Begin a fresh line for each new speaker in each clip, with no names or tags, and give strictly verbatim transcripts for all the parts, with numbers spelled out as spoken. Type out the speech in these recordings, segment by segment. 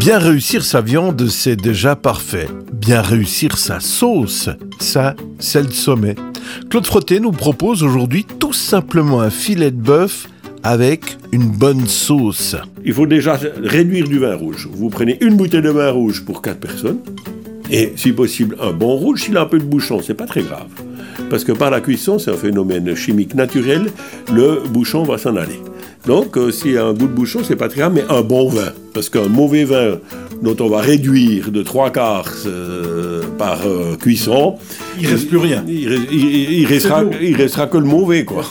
Bien réussir sa viande, c'est déjà parfait. Bien réussir sa sauce, ça, c'est le sommet. Claude Frotté nous propose aujourd'hui tout simplement un filet de bœuf avec une bonne sauce.
Il faut déjà réduire du vin rouge. Vous prenez une bouteille de vin rouge pour quatre personnes. Et si possible, un bon rouge. S'il a un peu de bouchon, c'est pas très grave. Parce que par la cuisson, c'est un phénomène chimique naturel, le bouchon va s'en aller. Donc, euh, s'il y a un goût de bouchon, c'est pas très grave, mais un bon vin. Parce qu'un mauvais vin dont on va réduire de trois quarts euh, par euh, cuisson...
Il reste plus rien.
Il, il, il, restera, il restera que le mauvais, quoi.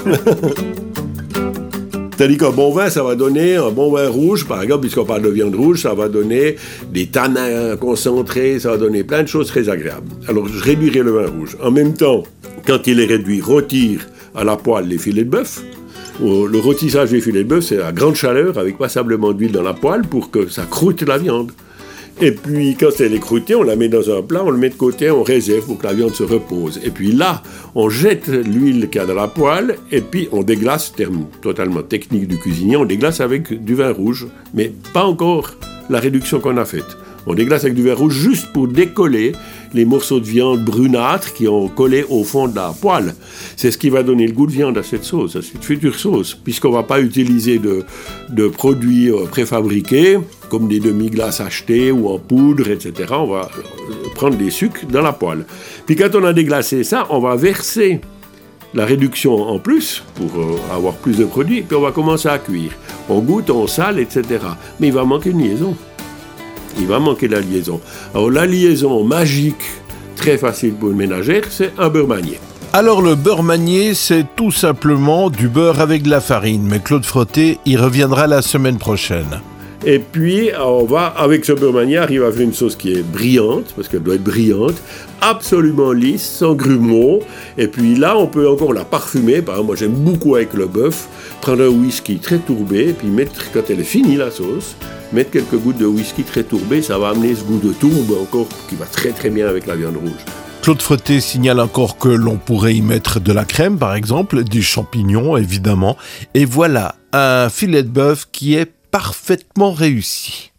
C'est-à-dire qu'un bon vin, ça va donner, un bon vin rouge, par exemple, puisqu'on parle de viande rouge, ça va donner des tanins concentrés, ça va donner plein de choses très agréables. Alors, je réduirai le vin rouge. En même temps, quand il est réduit, rôtir à la poêle les filets de bœuf. Le rôtissage des filets de bœuf, c'est à grande chaleur, avec passablement d'huile dans la poêle, pour que ça croûte la viande. Et puis, quand elle est croûtée, on la met dans un plat, on le met de côté, on réserve pour que la viande se repose. Et puis là, on jette l'huile qu'il y a dans la poêle, et puis on déglace, terme totalement technique du cuisinier, on déglace avec du vin rouge, mais pas encore la réduction qu'on a faite. On déglace avec du vin rouge juste pour décoller les morceaux de viande brunâtres qui ont collé au fond de la poêle. C'est ce qui va donner le goût de viande à cette sauce, à cette future sauce, puisqu'on ne va pas utiliser de, de produits préfabriqués, comme des demi-glaces achetées ou en poudre, et cetera. On va prendre des sucres dans la poêle. Puis quand on a déglacé ça, on va verser la réduction en plus, pour euh, avoir plus de produits, puis on va commencer à cuire. On goûte, on sale, et cetera. Mais il va manquer une liaison. Il va manquer la liaison. Alors la liaison magique, très facile pour une ménagère, c'est un beurre manié.
Alors le beurre manié, c'est tout simplement du beurre avec de la farine. Mais Claude Frotté y reviendra la semaine prochaine.
Et puis, on va, avec ce beurre manié, arriver à faire une sauce qui est brillante, parce qu'elle doit être brillante, absolument lisse, sans grumeaux. Et puis là, on peut encore la parfumer. Par exemple, moi, j'aime beaucoup avec le bœuf, prendre un whisky très tourbé, et puis mettre, quand elle est finie, la sauce, mettre quelques gouttes de whisky très tourbé, ça va amener ce goût de tourbe encore, qui va très très bien avec la viande rouge.
Claude Frotté signale encore que l'on pourrait y mettre de la crème, par exemple, des champignons, évidemment. Et voilà, un filet de bœuf qui est parfaitement réussi.